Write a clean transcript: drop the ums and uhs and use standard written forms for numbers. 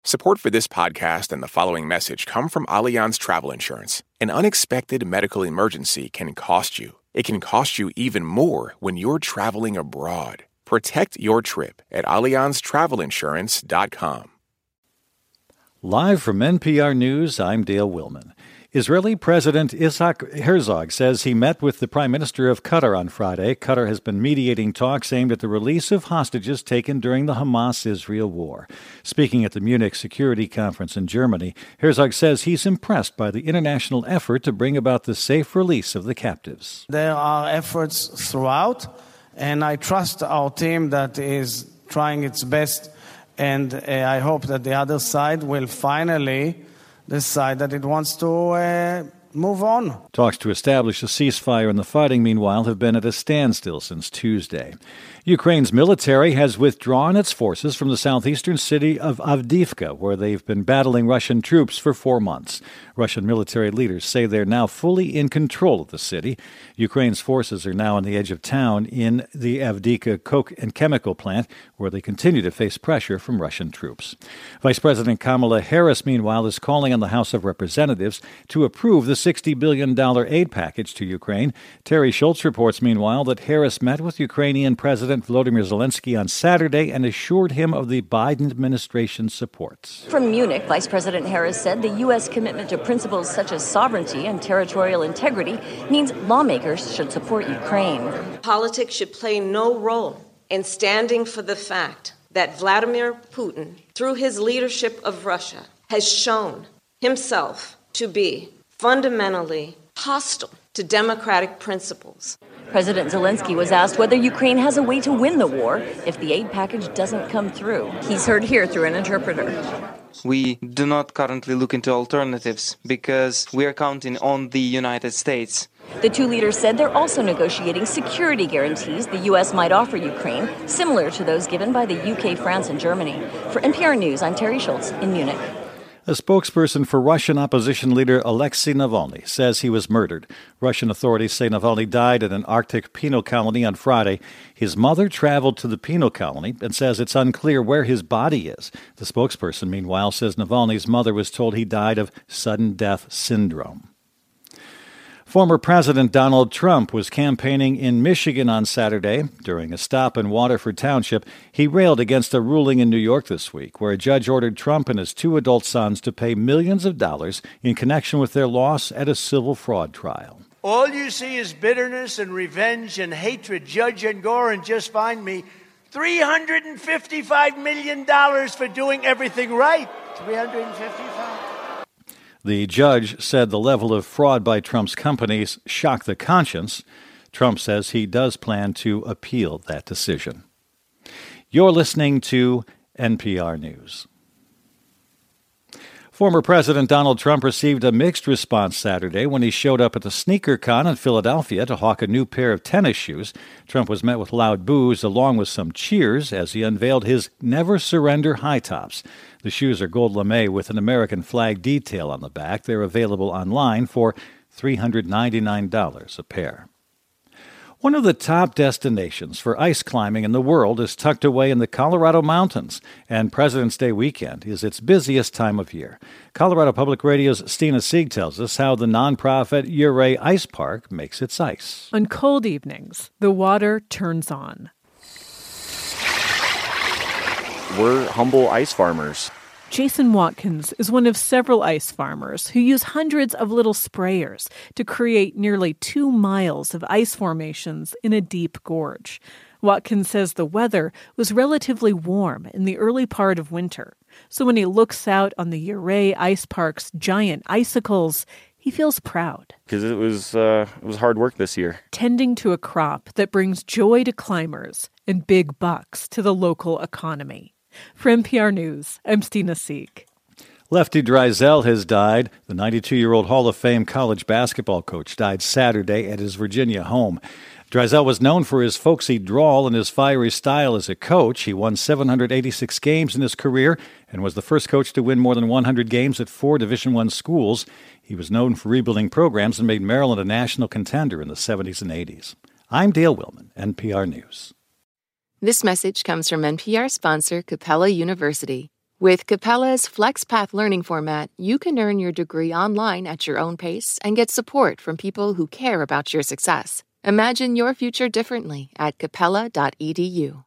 Support for this podcast and the following message come from Allianz Travel Insurance. An unexpected medical emergency can cost you. It can cost you even more when you're traveling abroad. Protect your trip at AllianzTravelInsurance.com. Live from NPR News, I'm Dale Willman. Israeli President Isaac Herzog says he met with the Prime Minister of Qatar on Friday. Qatar has been mediating talks aimed at the release of hostages taken during the Hamas-Israel war. Speaking at the Munich Security Conference in Germany, Herzog says he's impressed by the international effort to bring about the safe release of the captives. There are efforts throughout, and I trust our team that is trying its best, and I hope that the other side will finally decide that it wants to move on. Talks to establish a ceasefire in the fighting, meanwhile, have been at a standstill since Tuesday. Ukraine's military has withdrawn its forces from the southeastern city of Avdiivka, where they've been battling Russian troops for 4 months. Russian military leaders say they're now fully in control of the city. Ukraine's forces are now on the edge of town in the Avdiivka coke and chemical plant, where they continue to face pressure from Russian troops. Vice President Kamala Harris, meanwhile, is calling on the House of Representatives to approve the $60 billion aid package to Ukraine. Terry Schultz reports, meanwhile, that Harris met with Ukrainian President Volodymyr Zelensky on Saturday and assured him of the Biden administration's support. From Munich, Vice President Harris said the U.S. commitment to principles such as sovereignty and territorial integrity means lawmakers should support Ukraine. Politics should play no role in standing for the fact that Vladimir Putin, through his leadership of Russia, has shown himself to be fundamentally hostile to democratic principles. President Zelensky was asked whether Ukraine has a way to win the war if the aid package doesn't come through. He's heard here through an interpreter. We do not currently look into alternatives because we are counting on the United States. The two leaders said they're also negotiating security guarantees the U.S. might offer Ukraine, similar to those given by the U.K., France, and Germany. For NPR News, I'm Terry Schultz in Munich. A spokesperson for Russian opposition leader Alexei Navalny says he was murdered. Russian authorities say Navalny died at an Arctic penal colony on Friday. His mother traveled to the penal colony and says it's unclear where his body is. The spokesperson, meanwhile, says Navalny's mother was told he died of sudden death syndrome. Former President Donald Trump was campaigning in Michigan on Saturday. During a stop in Waterford Township, he railed against a ruling in New York this week where a judge ordered Trump and his 2 adult sons to pay millions of dollars in connection with their loss at a civil fraud trial. All you see is bitterness and revenge and hatred. Judge Engoron just fined me $355 million for doing everything right. $355. The judge said the level of fraud by Trump's companies shocked the conscience. Trump says he does plan to appeal that decision. You're listening to NPR News. Former President Donald Trump received a mixed response Saturday when he showed up at the Sneaker Con in Philadelphia to hawk a new pair of tennis shoes. Trump was met with loud boos along with some cheers as he unveiled his Never Surrender high tops. The shoes are gold lame with an American flag detail on the back. They're available online for $399 a pair. One of the top destinations for ice climbing in the world is tucked away in the Colorado Mountains, and President's Day weekend is its busiest time of year. Colorado Public Radio's Stina Sieg tells us how the nonprofit Ouray Ice Park makes its ice. On cold evenings, the water turns on. We're humble ice farmers. Jason Watkins is one of several ice farmers who use hundreds of little sprayers to create nearly 2 miles of ice formations in a deep gorge. Watkins says the weather was relatively warm in the early part of winter, so when he looks out on the Ouray Ice Park's giant icicles, he feels proud. Because it was hard work this year. Tending to a crop that brings joy to climbers and big bucks to the local economy. For NPR News, I'm Stina Sieg. Lefty Driesell has died. The 92-year-old Hall of Fame college basketball coach died Saturday at his Virginia home. Driesell was known for his folksy drawl and his fiery style as a coach. He won 786 games in his career and was the first coach to win more than 100 games at 4 Division I schools. He was known for rebuilding programs and made Maryland a national contender in the 70s and 80s. I'm Dale Willman, NPR News. This message comes from NPR sponsor Capella University. With Capella's FlexPath learning format, you can earn your degree online at your own pace and get support from people who care about your success. Imagine your future differently at capella.edu.